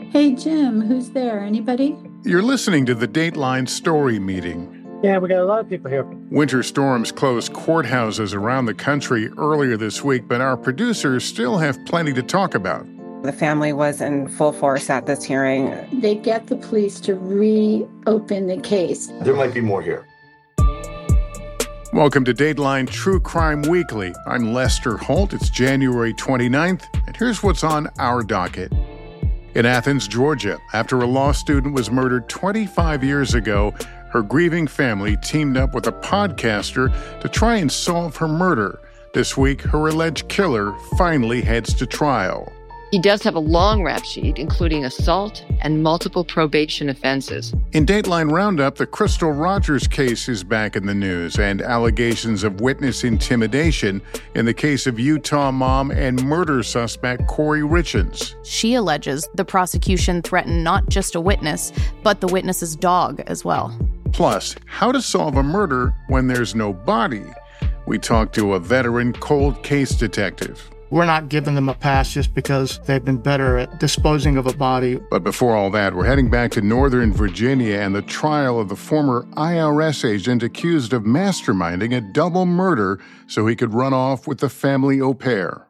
Hey, Jim, who's there? Anybody? You're listening to the Dateline Story Meeting. Yeah, we got a lot of people here. Winter storms closed courthouses around the country earlier this week, but our producers still have plenty to talk about. The family was in full force at this hearing. They get the police to reopen the case. There might be more here. Welcome to Dateline True Crime Weekly. I'm Lester Holt. It's January 29th, and here's what's on our docket. In Athens, Georgia, after a law student was murdered 25 years ago, her grieving family teamed up with a podcaster to try and solve her murder. This week, her alleged killer finally heads to trial. He does have a long rap sheet, including assault and multiple probation offenses. In Dateline Roundup, the Crystal Rogers case is back in the news, and allegations of witness intimidation in the case of Utah mom and murder suspect Corey Richins. She alleges the prosecution threatened not just a witness, but the witness's dog as well. Plus, how to solve a murder when there's no body. We talked to a veteran cold case detective. We're not giving them a pass just because they've been better at disposing of a body. But before all that, we're heading back to Northern Virginia and the trial of the former IRS agent accused of masterminding a double murder so he could run off with the family au pair.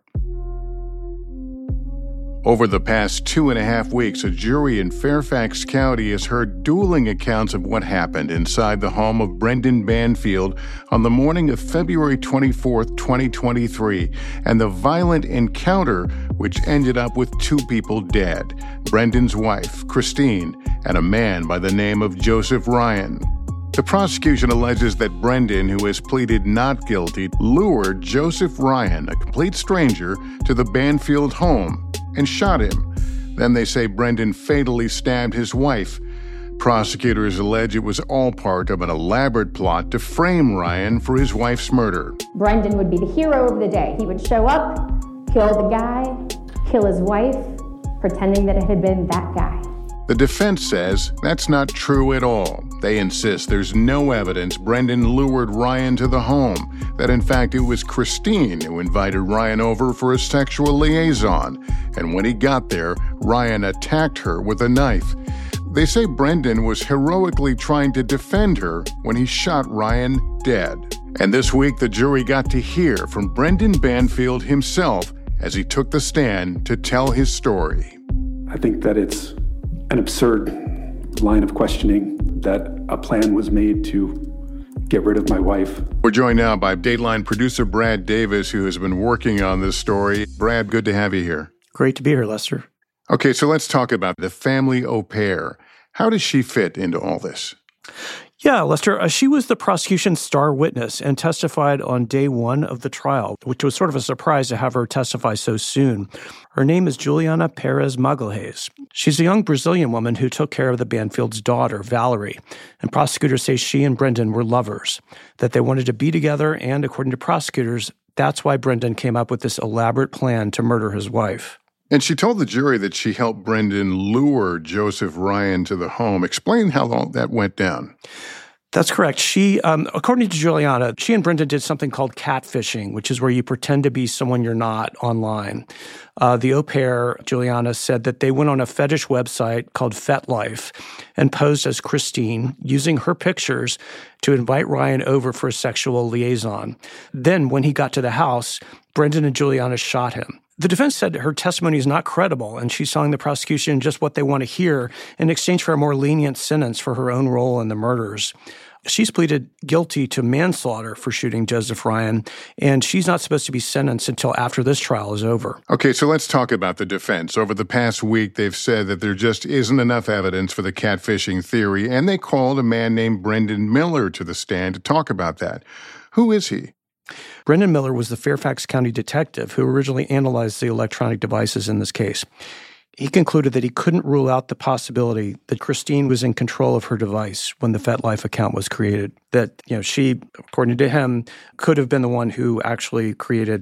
Over the past 2.5 weeks, a jury in Fairfax County has heard dueling accounts of what happened inside the home of Brendan Banfield on the morning of February 24, 2023, and the violent encounter which ended up with 2 people dead, Brendan's wife, Christine, and a man by the name of Joseph Ryan. The prosecution alleges that Brendan, who has pleaded not guilty, lured Joseph Ryan, a complete stranger, to the Banfield home and shot him. Then they say Brendan fatally stabbed his wife. Prosecutors allege it was all part of an elaborate plot to frame Ryan for his wife's murder. Brendan would be the hero of the day. He would show up, kill the guy, kill his wife, pretending that it had been that guy. The defense says that's not true at all. They insist there's no evidence Brendan lured Ryan to the home, that in fact it was Christine who invited Ryan over for a sexual liaison, and when he got there, Ryan attacked her with a knife. They say Brendan was heroically trying to defend her when he shot Ryan dead. And this week the jury got to hear from Brendan Banfield himself as he took the stand to tell his story. I think that it's an absurd line of questioning that a plan was made to get rid of my wife. We're joined now by Dateline producer Brad Davis, who has been working on this story. Brad, good to have you here. Great to be here, Lester. Okay, so let's talk about the family au pair. How does she fit into all this? Yeah, Lester, she was the prosecution's star witness and testified on day 1 of the trial, which was sort of a surprise to have her testify so soon. Her name is Juliana Perez Magalhães. She's a young Brazilian woman who took care of the Banfield's daughter, Valerie, and prosecutors say she and Brendan were lovers, that they wanted to be together, and according to prosecutors, that's why Brendan came up with this elaborate plan to murder his wife. And she told the jury that she helped Brendan lure Joseph Ryan to the home. Explain how all that went down. That's correct. She, according to Juliana, she and Brendan did something called catfishing, which is where you pretend to be someone you're not online. The au pair, Juliana, said that they went on a fetish website called FetLife and posed as Christine, using her pictures to invite Ryan over for a sexual liaison. Then, when he got to the house, Brendan and Juliana shot him. The defense said her testimony is not credible, and she's telling the prosecution just what they want to hear in exchange for a more lenient sentence for her own role in the murders. She's pleaded guilty to manslaughter for shooting Joseph Ryan, and she's not supposed to be sentenced until after this trial is over. Okay, so let's talk about the defense. Over the past week, they've said that there just isn't enough evidence for the catfishing theory, and they called a man named Brendan Miller to the stand to talk about that. Who is he? Brendan Miller was the Fairfax County detective who originally analyzed the electronic devices in this case. He concluded that he couldn't rule out the possibility that Christine was in control of her device when the FetLife account was created. That, she, according to him, could have been the one who actually created that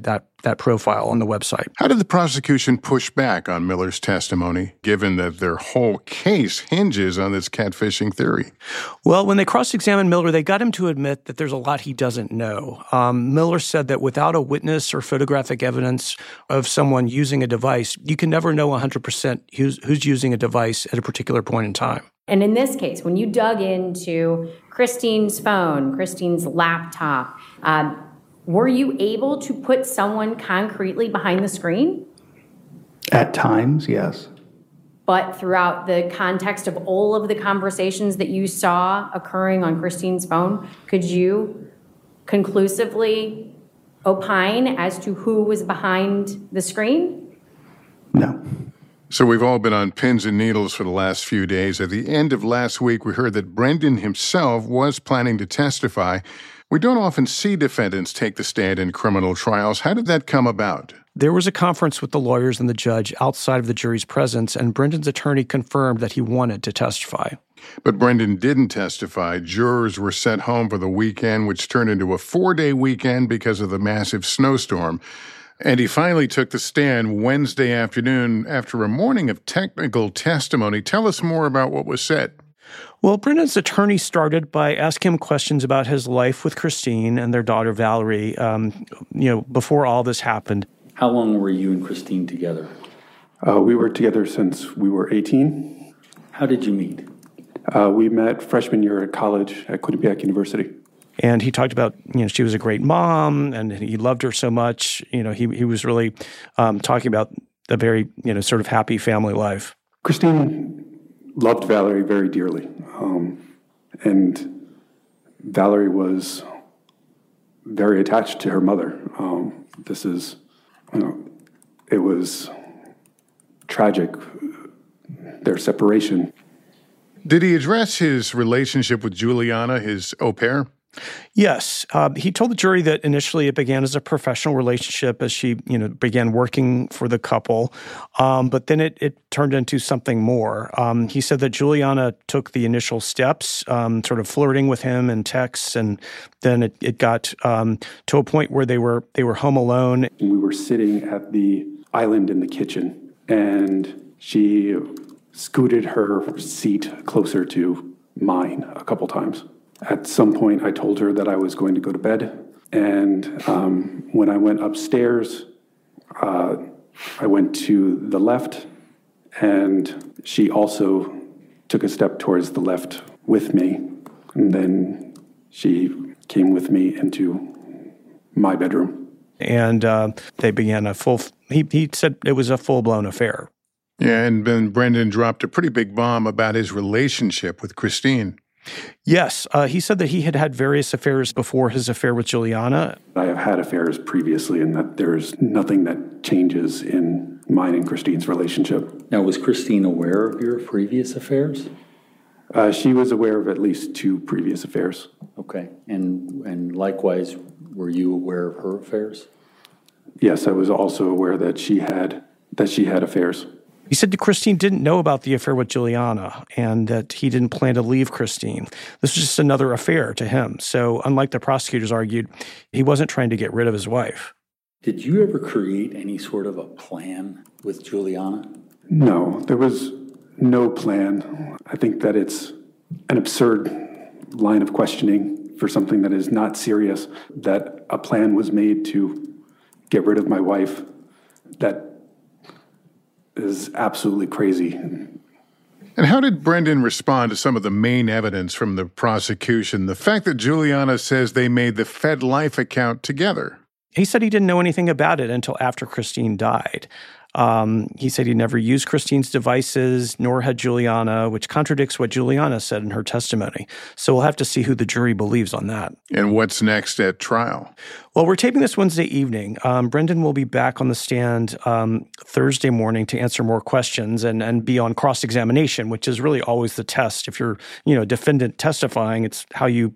that profile on the website. How did the prosecution push back on Miller's testimony, given that their whole case hinges on this catfishing theory? Well, when they cross-examined Miller, they got him to admit that there's a lot he doesn't know. Miller said that without a witness or photographic evidence of someone using a device, you can never know 100% who's using a device at a particular point in time. And in this case, when you dug into Christine's phone, Christine's laptop, were you able to put someone concretely behind the screen? At times, yes. But throughout the context of all of the conversations that you saw occurring on Christine's phone, could you conclusively opine as to who was behind the screen? No. So we've all been on pins and needles for the last few days. At the end of last week, we heard that Brendan himself was planning to testify. We don't often see defendants take the stand in criminal trials. How did that come about? There was a conference with the lawyers and the judge outside of the jury's presence, and Brendan's attorney confirmed that he wanted to testify. But Brendan didn't testify. Jurors were sent home for the weekend, which turned into a 4-day weekend because of the massive snowstorm. And he finally took the stand Wednesday afternoon after a morning of technical testimony. Tell us more about what was said. Well, Brendan's attorney started by asking him questions about his life with Christine and their daughter Valerie, before all this happened. How long were you and Christine together? We were together since we were 18. How did you meet? We met freshman year at college at Quinnipiac University. And he talked about, she was a great mom and he loved her so much. He was really talking about a very, sort of happy family life. Christine loved Valerie very dearly. And Valerie was very attached to her mother. It was tragic, their separation. Did he address his relationship with Juliana, his au pair? Yes. He told the jury that initially it began as a professional relationship as she, began working for the couple. But then it turned into something more. He said that Juliana took the initial steps, sort of flirting with him in texts, and then it got to a point where they were home alone. We were sitting at the island in the kitchen, and she scooted her seat closer to mine a couple times. At some point, I told her that I was going to go to bed, and when I went upstairs, I went to the left, and she also took a step towards the left with me, and then she came with me into my bedroom. And they began he said it was a full-blown affair. Yeah, and then Brendan dropped a pretty big bomb about his relationship with Christine. Yes. He said that he had had various affairs before his affair with Juliana. I have had affairs previously, and that there's nothing that changes in mine and Christine's relationship. Now, was Christine aware of your previous affairs? She was aware of at least 2 previous affairs. Okay. And likewise, were you aware of her affairs? Yes, I was also aware that she had affairs. He said that Christine didn't know about the affair with Juliana and that he didn't plan to leave Christine. This was just another affair to him. So unlike the prosecutors argued, he wasn't trying to get rid of his wife. Did you ever create any sort of a plan with Juliana? No, there was no plan. I think that it's an absurd line of questioning for something that is not serious, that a plan was made to get rid of my wife. That is absolutely crazy. And how did Brendan respond to some of the main evidence from the prosecution? The fact that Juliana says they made the FedLife account together. He said he didn't know anything about it until after Christine died. He said he never used Christine's devices, nor had Juliana, which contradicts what Juliana said in her testimony. So we'll have to see who the jury believes on that. And what's next at trial? Well, we're taping this Wednesday evening. Brendan will be back on the stand Thursday morning to answer more questions and be on cross-examination, which is really always the test. If you're, defendant testifying, it's how you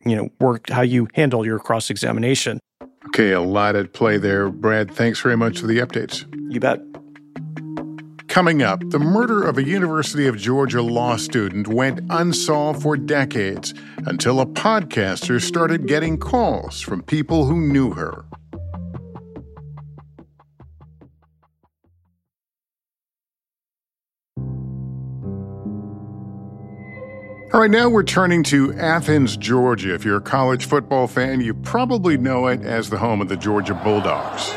handle your cross-examination. Okay, a lot at play there. Brad, thanks very much for the updates. You bet. Coming up, the murder of a University of Georgia law student went unsolved for decades until a podcaster started getting calls from people who knew her. All right, now we're turning to Athens, Georgia. If you're a college football fan, you probably know it as the home of the Georgia Bulldogs.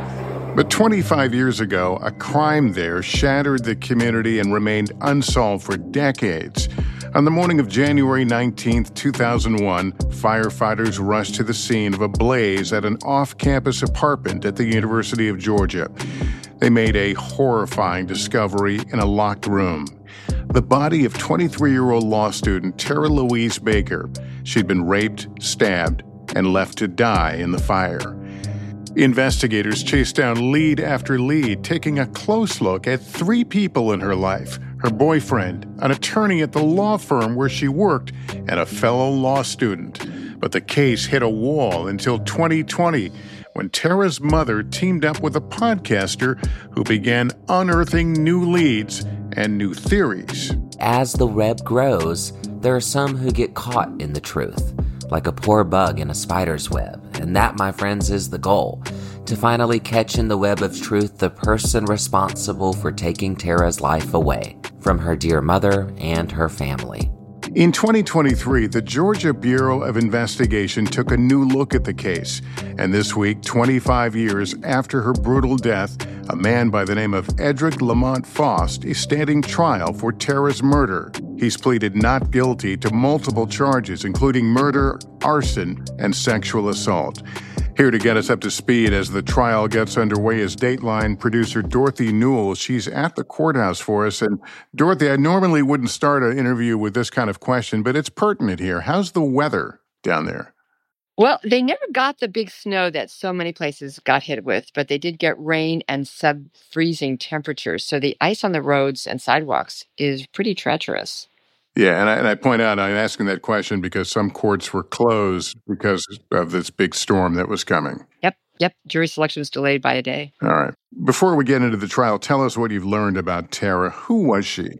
But 25 years ago, a crime there shattered the community and remained unsolved for decades. On the morning of January 19, 2001, firefighters rushed to the scene of a blaze at an off-campus apartment at the University of Georgia. They made a horrifying discovery in a locked room. The body of 23-year-old law student Tara Louise Baker. She'd been raped, stabbed, and left to die in the fire. Investigators chased down lead after lead, taking a close look at 3 people in her life: her boyfriend, an attorney at the law firm where she worked, and a fellow law student. But the case hit a wall until 2020, when Tara's mother teamed up with a podcaster who began unearthing new leads and new theories. As the web grows, there are some who get caught in the truth, like a poor bug in a spider's web. And that, my friends, is the goal: to finally catch in the web of truth the person responsible for taking Tara's life away from her dear mother and her family. In 2023, the Georgia Bureau of Investigation took a new look at the case. And this week, 25 years after her brutal death, a man by the name of Edric Lamont Faust is standing trial for Tara's murder. He's pleaded not guilty to multiple charges, including murder, arson, and sexual assault. Here to get us up to speed as the trial gets underway is Dateline producer Dorothy Newell. She's at the courthouse for us. And Dorothy, I normally wouldn't start an interview with this kind of question, but it's pertinent here. How's the weather down there? Well, they never got the big snow that so many places got hit with, but they did get rain and sub-freezing temperatures. So the ice on the roads and sidewalks is pretty treacherous. Yeah, and I point out, I'm asking that question because some courts were closed because of this big storm that was coming. Yep. Jury selection was delayed by a day. All right. Before we get into the trial, tell us what you've learned about Tara. Who was she?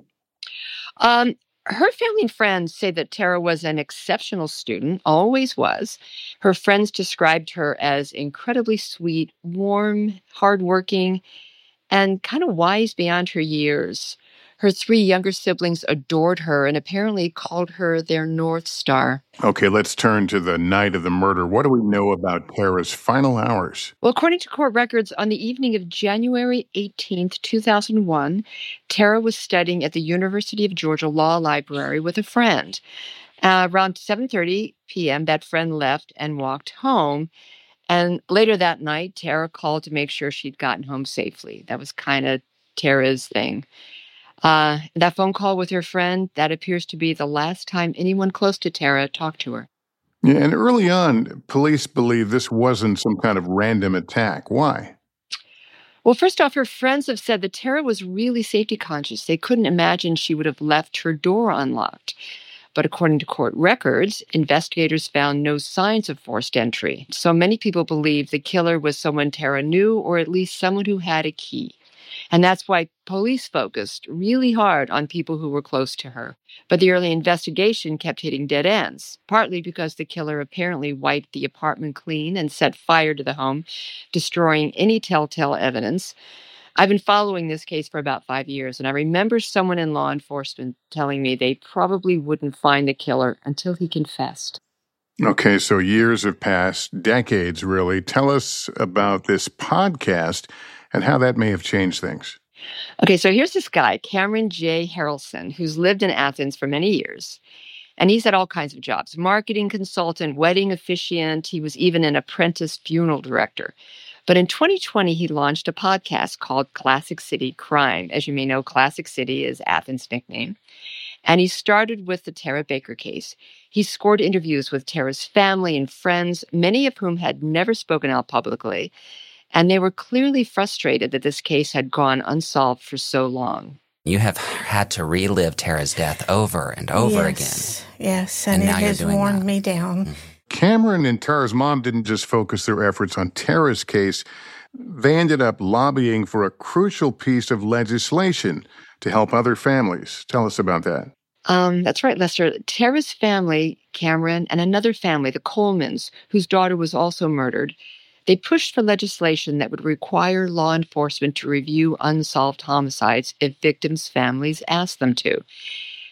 Her family and friends say that Tara was an exceptional student, always was. Her friends described her as incredibly sweet, warm, hardworking, and kind of wise beyond her years. Her 3 younger siblings adored her and apparently called her their North Star. Okay, let's turn to the night of the murder. What do we know about Tara's final hours? Well, according to court records, on the evening of January 18th, 2001, Tara was studying at the University of Georgia Law Library with a friend. Around 7:30 p.m., that friend left and walked home. And later that night, Tara called to make sure she'd gotten home safely. That was kind of Tara's thing. That phone call with her friend, that appears to be the last time anyone close to Tara talked to her. Yeah, and early on, police believe this wasn't some kind of random attack. Why? Well, first off, her friends have said that Tara was really safety conscious. They couldn't imagine she would have left her door unlocked. But according to court records, investigators found no signs of forced entry. So many people believe the killer was someone Tara knew, or at least someone who had a key. And that's why police focused really hard on people who were close to her. But the early investigation kept hitting dead ends, partly because the killer apparently wiped the apartment clean and set fire to the home, destroying any telltale evidence. I've been following this case for about 5 years, and I remember someone in law enforcement telling me they probably wouldn't find the killer until he confessed. Okay, so years have passed, decades really. Tell us about this podcast and how that may have changed things. Okay, so here's this guy, Cameron J. Harrelson, who's lived in Athens for many years. And he's had all kinds of jobs: marketing consultant, wedding officiant. He was even an apprentice funeral director. But in 2020, he launched a podcast called Classic City Crime. As you may know, Classic City is Athens' nickname. And he started with the Tara Baker case. He scored interviews with Tara's family and friends, many of whom had never spoken out publicly. And they were clearly frustrated that this case had gone unsolved for so long. You have had to relive Tara's death over and over again. Yes, and it has worn me down. Cameron and Tara's mom didn't just focus their efforts on Tara's case. They ended up lobbying for a crucial piece of legislation to help other families. Tell us about that. That's right, Lester. Tara's family, Cameron, and another family, the Colemans, whose daughter was also murdered, they pushed for legislation that would require law enforcement to review unsolved homicides if victims' families asked them to.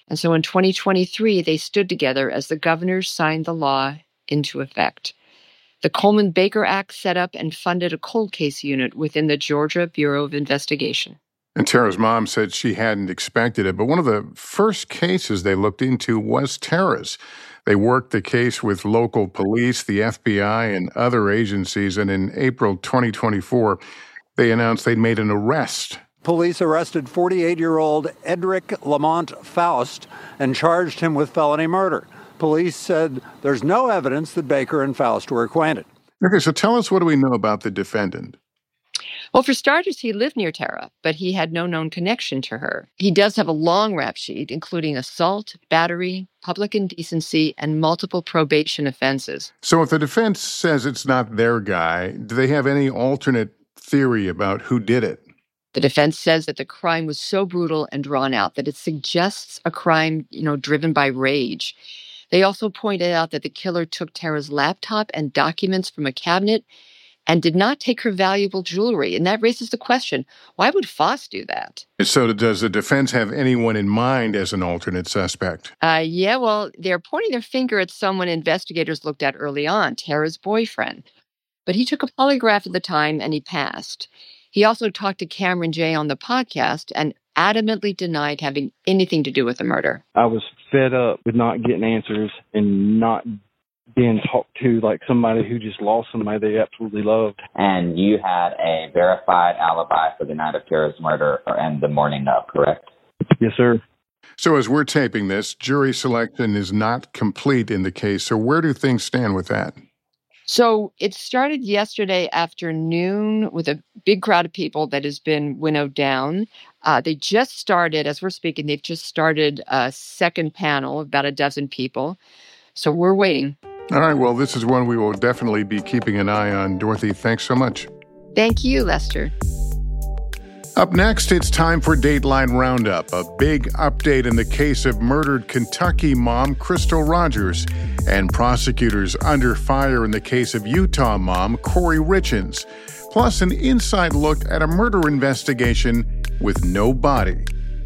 And so in 2023, they stood together as the governors signed the law into effect. The Coleman-Baker Act set up and funded a cold case unit within the Georgia Bureau of Investigation. And Tara's mom said she hadn't expected it, but one of the first cases they looked into was Tara's. They worked the case with local police, the FBI, and other agencies, and in April 2024, they announced they'd made an arrest. Police arrested 48-year-old Edric Lamont Faust and charged him with felony murder. Police said there's no evidence that Baker and Faust were acquainted. Okay, so tell us, what do we know about the defendant? Well, for starters, he lived near Tara, but he had no known connection to her. He does have a long rap sheet, including assault, battery, public indecency, and multiple probation offenses. So if the defense says it's not their guy, do they have any alternate theory about who did it? The defense says that the crime was so brutal and drawn out that it suggests a crime, driven by rage. They also pointed out that the killer took Tara's laptop and documents from a cabinet and did not take her valuable jewelry. And that raises the question, why would Faust do that? So does the defense have anyone in mind as an alternate suspect? Yeah, well, they're pointing their finger at someone investigators looked at early on, Tara's boyfriend. But he took a polygraph at the time and he passed. He also talked to Cameron J on the podcast and adamantly denied having anything to do with the murder. I was fed up with not getting answers and not being talked to like somebody who just lost somebody they absolutely loved. And you had a verified alibi for the night of Tara's murder and the morning of, correct? Yes, sir. So as we're taping this, jury selection is not complete in the case. So where do things stand with that? So it started yesterday afternoon with a big crowd of people that has been winnowed down. They just started, as we're speaking, they've just started a second panel of about a dozen people. So we're waiting. All right, well, this is one we will definitely be keeping an eye on. Dorothy, thanks so much. Thank you, Lester. Up next, it's time for Dateline Roundup, a big update in the case of murdered Kentucky mom Crystal Rogers, and prosecutors under fire in the case of Utah mom Corey Richins, plus an inside look at a murder investigation with no body.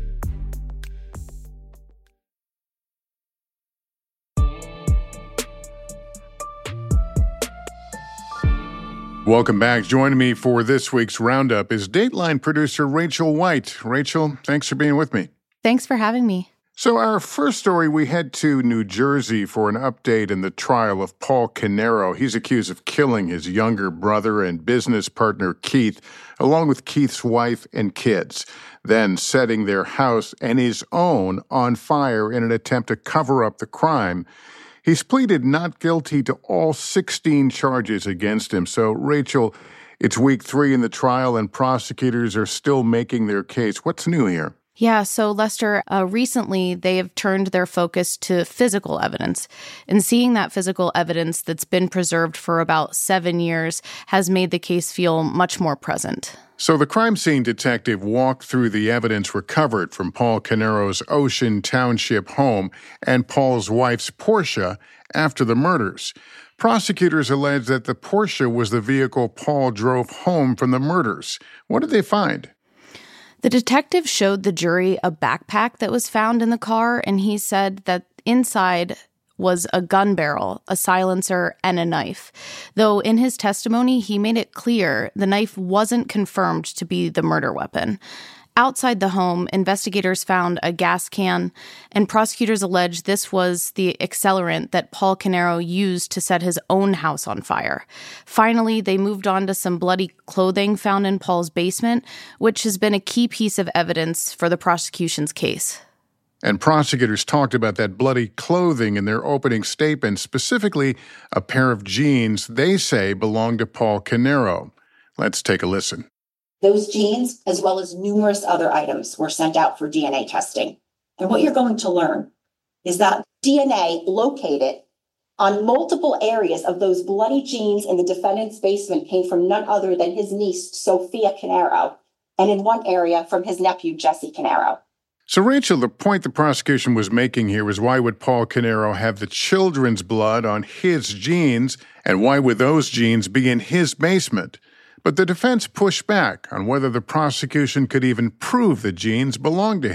Welcome back. Joining me for this week's Roundup is Dateline producer Rachel White. Rachel, thanks for being with me. Thanks for having me. So our first story, we head to New Jersey for an update in the trial of Paul Canero. He's accused of killing his younger brother and business partner Keith, along with Keith's wife and kids, then setting their house and his own on fire in an attempt to cover up the crime. He's pleaded not guilty to all 16 charges against him. So, Rachel, it's week 3 in the trial and prosecutors are still making their case. What's new here? Yeah, so Lester, recently they have turned their focus to physical evidence. And seeing that physical evidence that's been preserved for about 7 years has made the case feel much more present. So the crime scene detective walked through the evidence recovered from Paul Canero's Ocean Township home and Paul's wife's Porsche after the murders. Prosecutors allege that the Porsche was the vehicle Paul drove home from the murders. What did they find? The detective showed the jury a backpack that was found in the car, and he said that inside was a gun barrel, a silencer, and a knife. Though in his testimony, he made it clear the knife wasn't confirmed to be the murder weapon. Outside the home, investigators found a gas can, and prosecutors allege this was the accelerant that Paul Canero used to set his own house on fire. Finally, they moved on to some bloody clothing found in Paul's basement, which has been a key piece of evidence for the prosecution's case. And prosecutors talked about that bloody clothing in their opening statement, specifically a pair of jeans they say belonged to Paul Canero. Let's take a listen. Those jeans, as well as numerous other items, were sent out for DNA testing. And what you're going to learn is that DNA located on multiple areas of those bloody jeans in the defendant's basement came from none other than his niece, Sophia Canero, and in one area from his nephew, Jesse Canero. So, Rachel, the point the prosecution was making here was why would Paul Canero have the children's blood on his jeans, and why would those jeans be in his basement? But the defense pushed back on whether the prosecution could even prove the jeans belonged to him.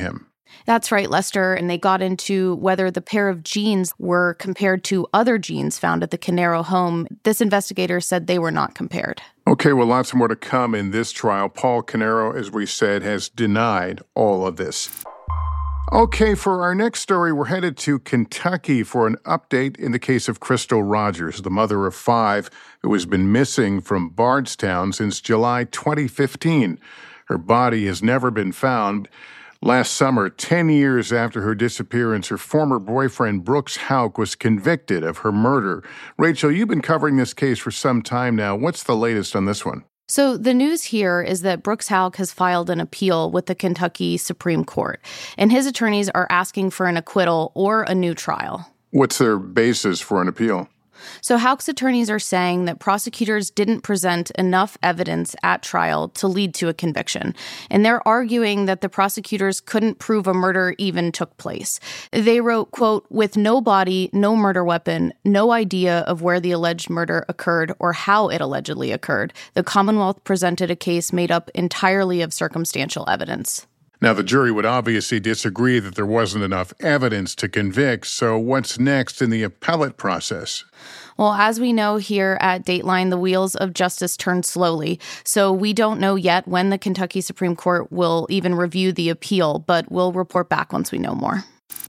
That's right, Lester. And they got into whether the pair of jeans were compared to other jeans found at the Canero home. This investigator said they were not compared. Okay, well, lots more to come in this trial. Paul Canero, as we said, has denied all of this. Okay, for our next story, we're headed to Kentucky for an update in the case of Crystal Rogers, the mother of 5 who has been missing from Bardstown since July 2015. Her body has never been found. Last summer, 10 years after her disappearance, her former boyfriend, Brooks Houck, was convicted of her murder. Rachel, you've been covering this case for some time now. What's the latest on this one? So the news here is that Brooks Houck has filed an appeal with the Kentucky Supreme Court, and his attorneys are asking for an acquittal or a new trial. What's their basis for an appeal? So Houck's attorneys are saying that prosecutors didn't present enough evidence at trial to lead to a conviction. And they're arguing that the prosecutors couldn't prove a murder even took place. They wrote, quote, "With no body, no murder weapon, no idea of where the alleged murder occurred or how it allegedly occurred, the Commonwealth presented a case made up entirely of circumstantial evidence." Now, the jury would obviously disagree that there wasn't enough evidence to convict, so what's next in the appellate process? Well, as we know here at Dateline, the wheels of justice turn slowly, so we don't know yet when the Kentucky Supreme Court will even review the appeal, but we'll report back once we know more.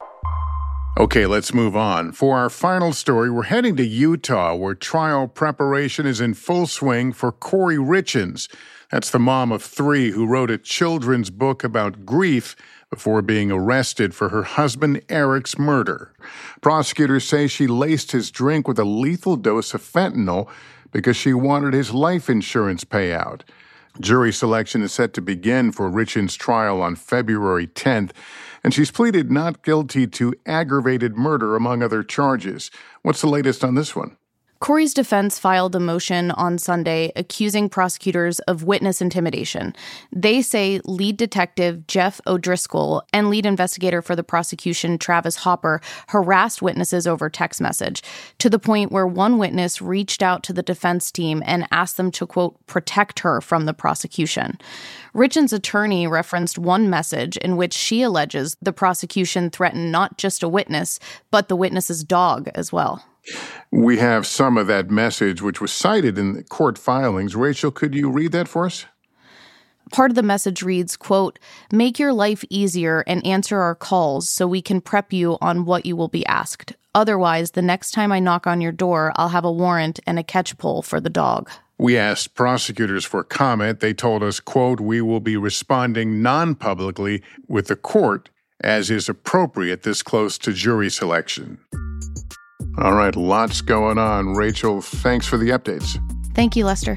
Okay, let's move on. For our final story, we're heading to Utah, where trial preparation is in full swing for Corey Richins. That's the mom of 3 who wrote a children's book about grief before being arrested for her husband Eric's murder. Prosecutors say she laced his drink with a lethal dose of fentanyl because she wanted his life insurance payout. Jury selection is set to begin for Richins' trial on February 10th, and she's pleaded not guilty to aggravated murder, among other charges. What's the latest on this one? Corey's defense filed a motion on Sunday accusing prosecutors of witness intimidation. They say lead detective Jeff O'Driscoll and lead investigator for the prosecution Travis Hopper harassed witnesses over text message, to the point where one witness reached out to the defense team and asked them to, quote, protect her from the prosecution. Richins' attorney referenced one message in which she alleges the prosecution threatened not just a witness, but the witness's dog as well. We have some of that message, which was cited in the court filings. Rachel, could you read that for us? Part of the message reads, quote, "Make your life easier and answer our calls so we can prep you on what you will be asked. Otherwise, the next time I knock on your door, I'll have a warrant and a catch pole for the dog." We asked prosecutors for comment. They told us, quote, "We will be responding non-publicly with the court as is appropriate this close to jury selection." All right, lots going on. Rachel, thanks for the updates. Thank you, Lester.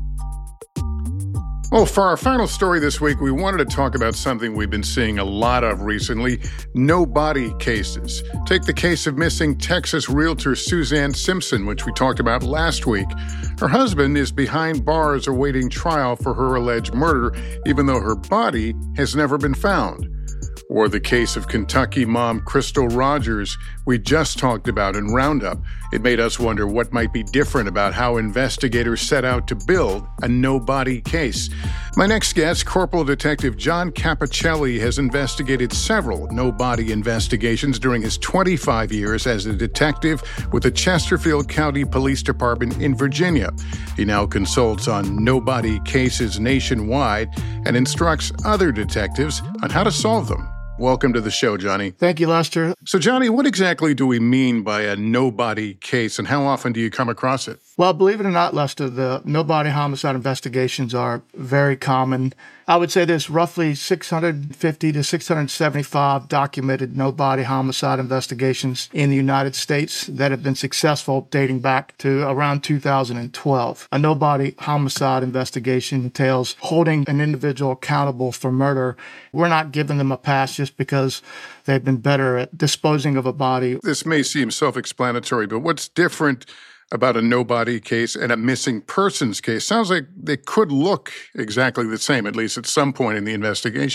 Well, for our final story this week, we wanted to talk about something we've been seeing a lot of recently, no-body cases. Take the case of missing Texas realtor Suzanne Simpson, which we talked about last week. Her husband is behind bars awaiting trial for her alleged murder, even though her body has never been found. Or the case of Kentucky mom Crystal Rogers we just talked about in Roundup. It made us wonder what might be different about how investigators set out to build a no-body case. My next guest, Corporal Detective John Capicelli, has investigated several no-body investigations during his 25 years as a detective with the Chesterfield County Police Department in Virginia. He now consults on no-body cases nationwide and instructs other detectives on how to solve them. Welcome to the show, Johnny. Thank you, Lester. So, Johnny, what exactly do we mean by a no-body case, and how often do you come across it? Well, believe it or not, Lester, the no-body homicide investigations are very common. I would say there's roughly 650 to 675 documented no-body homicide investigations in the United States that have been successful dating back to around 2012. A no-body homicide investigation entails holding an individual accountable for murder. We're not giving them a pass just because they've been better at disposing of a body. This may seem self-explanatory, but what's different about a no-body case and a missing persons case? Sounds like they could look exactly the same, at least at some point in the investigation.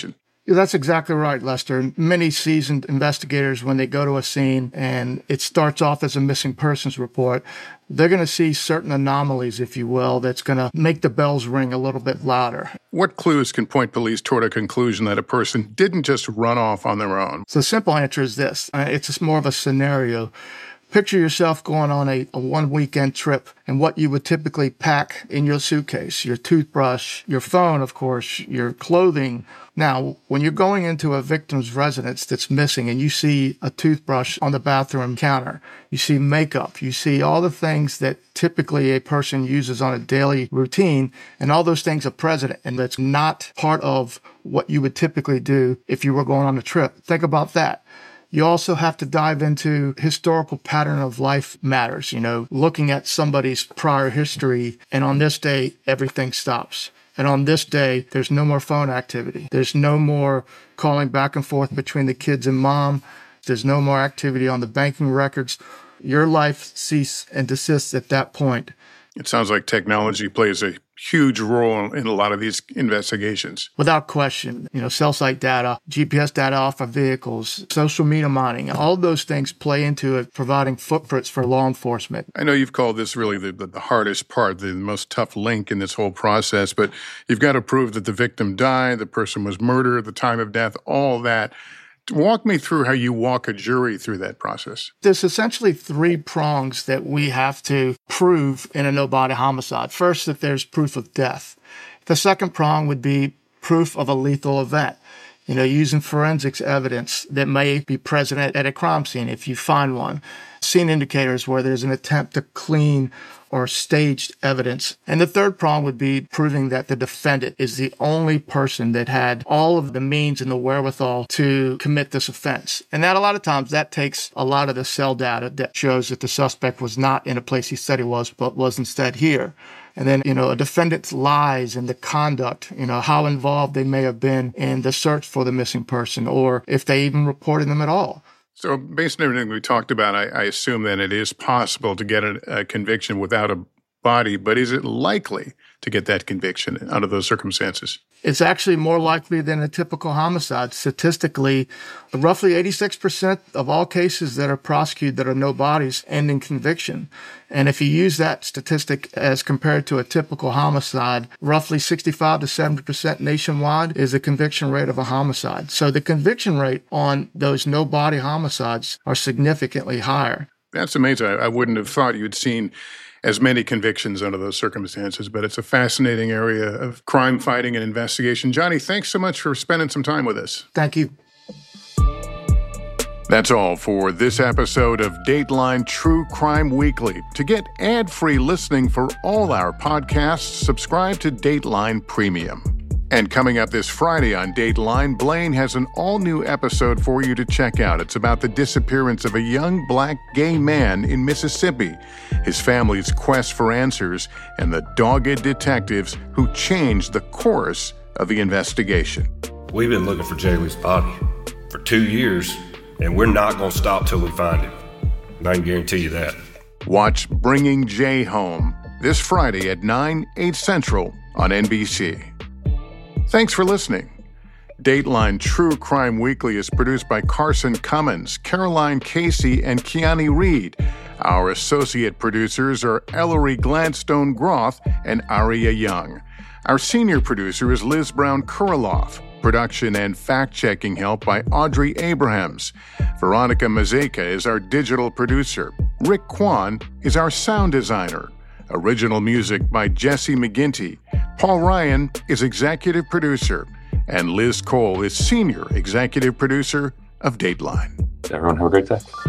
Yeah, that's exactly right, Lester. Many seasoned investigators, when they go to a scene and it starts off as a missing persons report, they're going to see certain anomalies, if you will, that's going to make the bells ring a little bit louder. What clues can point police toward a conclusion that a person didn't just run off on their own? So the simple answer is this. It's just more of a scenario. Picture yourself going on a one-weekend trip and what you would typically pack in your suitcase, your toothbrush, your phone, of course, your clothing. Now, when you're going into a victim's residence that's missing and you see a toothbrush on the bathroom counter, you see makeup, you see all the things that typically a person uses on a daily routine, and all those things are present, and that's not part of what you would typically do if you were going on a trip. Think about that. You also have to dive into historical pattern of life matters, looking at somebody's prior history. And on this day, everything stops. And on this day, there's no more phone activity. There's no more calling back and forth between the kids and mom. There's no more activity on the banking records. Your life ceases and desists at that point. It sounds like technology plays a huge role in a lot of these investigations. Without question, cell site data, GPS data off of vehicles, social media mining, all those things play into it, providing footprints for law enforcement. I know you've called this really the hardest part, the most tough link in this whole process, but you've got to prove that the victim died, the person was murdered, the time of death, all that. Walk me through how you walk a jury through that process. There's essentially 3 prongs that we have to prove in a no-body homicide. First, that there's proof of death. The second prong would be proof of a lethal event, using forensics evidence that may be present at a crime scene if you find one. Scene indicators where there's an attempt to clean or staged evidence. And the third prong would be proving that the defendant is the only person that had all of the means and the wherewithal to commit this offense. And that a lot of times that takes a lot of the cell data that shows that the suspect was not in a place he said he was, but was instead here. And then, a defendant's lies and the conduct, how involved they may have been in the search for the missing person, or if they even reported them at all. So based on everything we talked about, I assume that it is possible to get a conviction without a body, but is it likely to get that conviction under those circumstances? It's actually more likely than a typical homicide. Statistically, roughly 86% of all cases that are prosecuted that are no bodies end in conviction. And if you use that statistic as compared to a typical homicide, roughly 65 to 70% nationwide is the conviction rate of a homicide. So the conviction rate on those no-body homicides are significantly higher. That's amazing. I wouldn't have thought you'd seen as many convictions under those circumstances, but it's a fascinating area of crime fighting and investigation. Johnny, thanks so much for spending some time with us. Thank you. That's all for this episode of Dateline True Crime Weekly. To get ad-free listening for all our podcasts, subscribe to Dateline Premium. And coming up this Friday on Dateline, Blaine has an all-new episode for you to check out. It's about the disappearance of a young black gay man in Mississippi, his family's quest for answers, and the dogged detectives who changed the course of the investigation. We've been looking for Jaylee's body for 2 years, and we're not going to stop till we find him. I can guarantee you that. Watch Bringing Jay Home this Friday at 9, 8 Central on NBC. Thanks for listening. Dateline True Crime Weekly is produced by Carson Cummins, Caroline Casey, and Kiani Reed. Our associate producers are Ellery Gladstone Groth and Aria Young. Our senior producer is Liz Brown Kuriloff. Production and fact-checking help by Audrey Abrahams. Veronica Mazeka is our digital producer. Rick Kwan is our sound designer. Original music by Jesse McGinty. Paul Ryan is executive producer. And Liz Cole is senior executive producer of Dateline. Everyone have a great day.